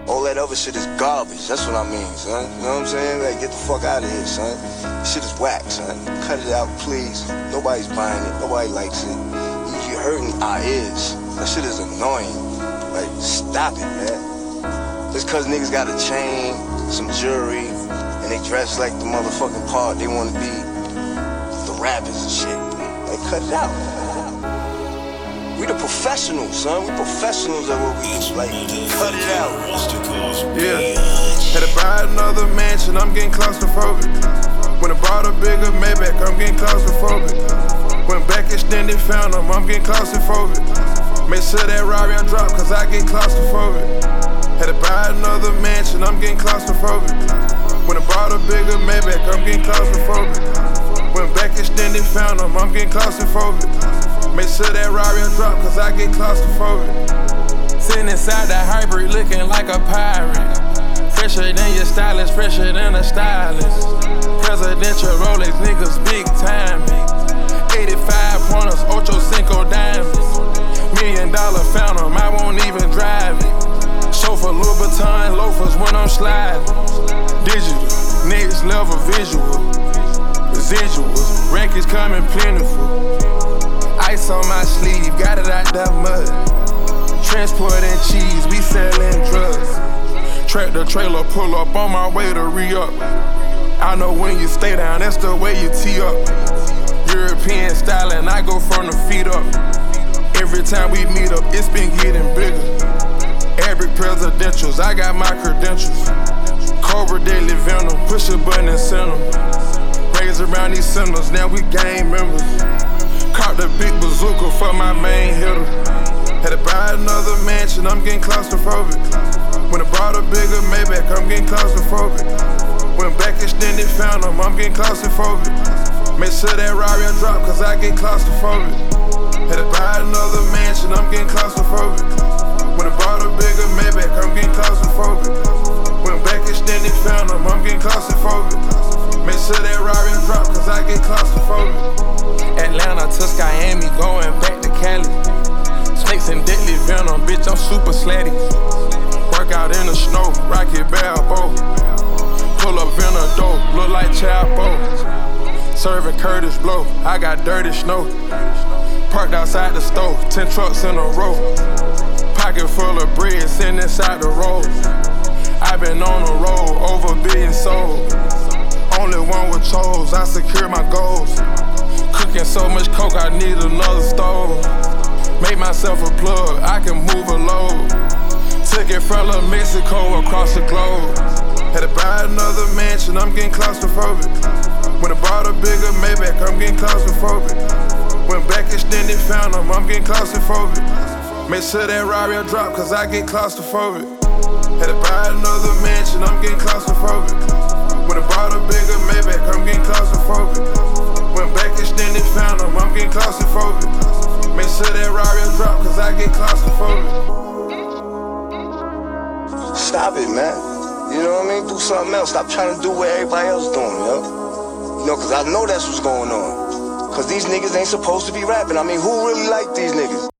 All that other shit is garbage, that's what I mean, son. You know what I'm saying? Like, get the fuck out of here, son. This shit is whack, son. Cut it out, please. Nobody's buying it, nobody likes it. You're hurting our ears. That shit is annoying. Like, stop it, man. Just cause niggas got a chain, some jewelry, and they dress like the motherfucking part they wanna be, the rappers and shit. Like, cut it out. We the professionals, son. We professionals at what we do. Like, cut it out. Yeah. Had to buy another mansion, I'm getting claustrophobic. When I bought a bigger Maybach, I'm getting claustrophobic. Went back extended, found them, I'm getting claustrophobic. Make sure that Rari drop, cause I get claustrophobic. Had to buy another mansion, I'm getting claustrophobic. When I bought a bigger Maybach, I'm getting claustrophobic. Went back extended, found them, I'm getting claustrophobic. Make sure that Rari drop, cause I get claustrophobic. Sitting inside the hybrid looking like a pirate. Fresher than your stylist, fresher than a stylist. Presidential Rolex, niggas big time. 85 pointers, Ocho Cinco diamonds. $1 million Phantom, I won't even drive it. Chauffeur Louboutin loafers when I'm sliding. Digital, next level visual. Residuals, records coming plentiful. Ice on my sleeve, got it out that mud. Transporting cheese, we selling drugs. Tractor trailer pull up on my way to re-up. I know when you stay down, that's the way you tee up. European styling, I go from the feet up. Every time we meet up, it's been getting bigger. Every presidentials, I got my credentials. Cobra Deadly Venom, push a button and send them. Raise around these centers, now we gang members. Caught the big bazooka for my main hitter. Had to buy another mansion, I'm getting claustrophobic. When I bought a bigger Maybach, I'm getting claustrophobic. Went back extended, found them, I'm getting claustrophobic. Make sure that Rari drop, cause I get claustrophobic. Had to buy another mansion, I'm getting claustrophobic. When I bought a bigger Maybach, I'm getting claustrophobic. Went back extended, found them, I'm getting claustrophobic. Make sure that Rari drop, cause I get claustrophobic. Atlanta to Miami, going back to Cali. Snakes and deadly venom, bitch, I'm super slatty. Work out in the snow, rocket Balboa. Pull up in a dope, look like Chapo. Serving Curtis Blow, I got dirty snow. Parked outside the stove, 10 trucks in a row. Pocket full of bread, sitting inside the road. I been on the road, over $1 billion sold. Only one with chose, I secure my goals. Cooking so much coke, I need another stove. Make myself a plug, I can move a load. Took it from Mexico across the globe. Had to buy another mansion, I'm getting claustrophobic. When I bought a bigger Maybach, I'm getting claustrophobic. Went back extended, found them, I'm getting claustrophobic. Make sure that Rari drop, cause I get claustrophobic. Had to buy another mansion, I'm getting claustrophobic. When I bought a bigger Maybach, I'm getting claustrophobic. Went back extended, found them, I'm getting claustrophobic. Make sure that Rari drop, cause I get claustrophobic. Stop it, man. You know what I mean? Do something else. Stop trying to do what everybody else doing, yo. You know, cause I know that's what's going on. Cause these niggas ain't supposed to be rapping. I mean, who really like these niggas?